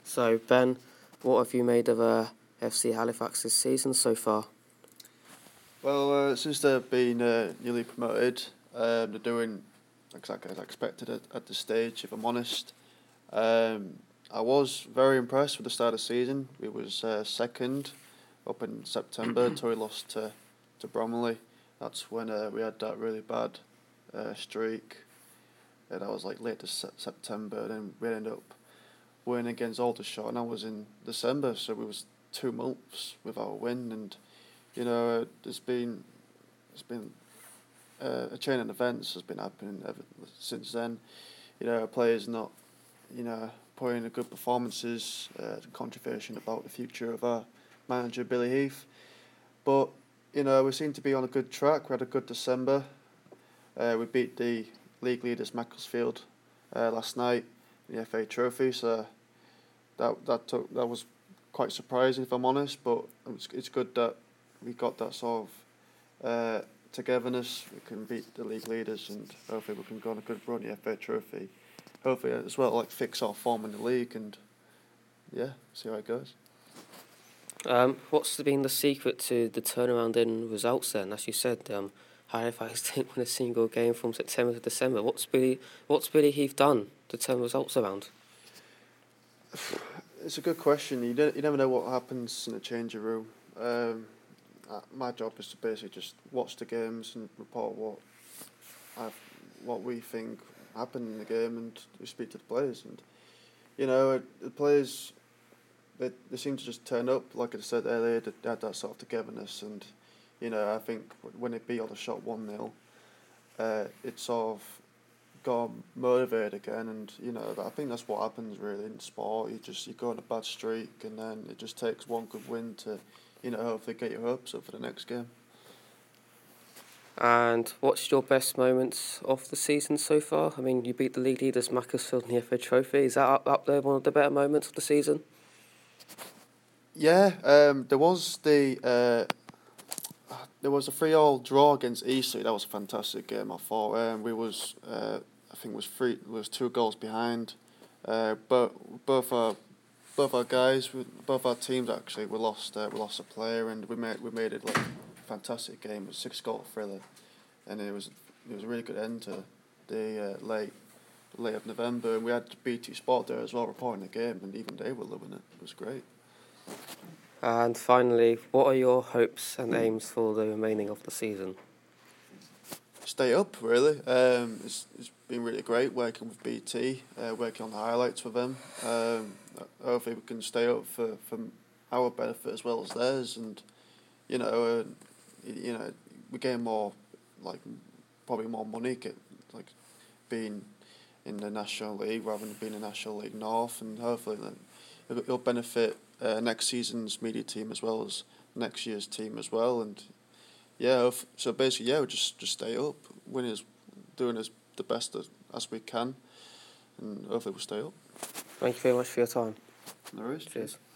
So, Ben, what have you made of FC Halifax this season so far? Well, since they've been newly promoted, they're doing exactly as I expected at this stage, if I'm honest. I was very impressed with the start of the season. We was second up in September until we lost to Bromley. That's when we had that really bad streak. That was like late September, and then we ended up winning against Aldershot, and that was in December, so we was 2 months without a win, and there's been a chain of events has been happening ever since then. Players not putting in good performances, controversy about the future of our manager Billy Heath, but we seem to be on a good track. We had a good December. We beat the league leaders Macclesfield last night in the FA Trophy, so that was quite surprising, if I'm honest. But it's good that we got that sort of togetherness. We can beat the league leaders, and hopefully we can go on a good run in the FA Trophy. Hopefully as well, fix our form in the league, and see how it goes. What's been the secret to the turnaround in results then? As you said, Halifax didn't win a single game from September to December. What's Billy Heath done to turn results around? It's a good question. You never know what happens in the changing room. My job is to basically just watch the games and report what we think happened in the game, and we speak to the players. And the players, they seem to just turn up. Like I said earlier, they had that sort of togetherness, and I think when they beat Aldershot 1-0, it sort of got motivated again, and I think that's what happens really in sport. You go on a bad streak, and then it just takes one good win to hopefully get your hopes up for the next game. And what's your best moments of the season so far? I mean, you beat the league leaders Macclesfield in the FA Trophy. Is that up there one of the better moments of the season? Yeah, there was a 3-3 draw against Eastleigh. That was a fantastic game. I thought I think it was 2 goals behind, but both our guys, both our teams actually, we lost a player, and we made it like a fantastic game. It was a 6-goal thriller, and it was a really good end to the late of November. And we had BT Sport there as well reporting the game, and even they were loving it. It was great. And finally, what are your hopes and aims for the remaining of the season? Stay up, really. It's been really great working with BT, working on the highlights for them. Hopefully we can stay up for our benefit as well as theirs, and we gain more, probably more money, being in the National League rather than being in the National League North, and hopefully then it'll benefit next season's media team as well as next year's team as well. And so basically, we'll just stay up, doing the best as we can, and hopefully we'll stay up. Thank you very much for your time. No worries. Cheers.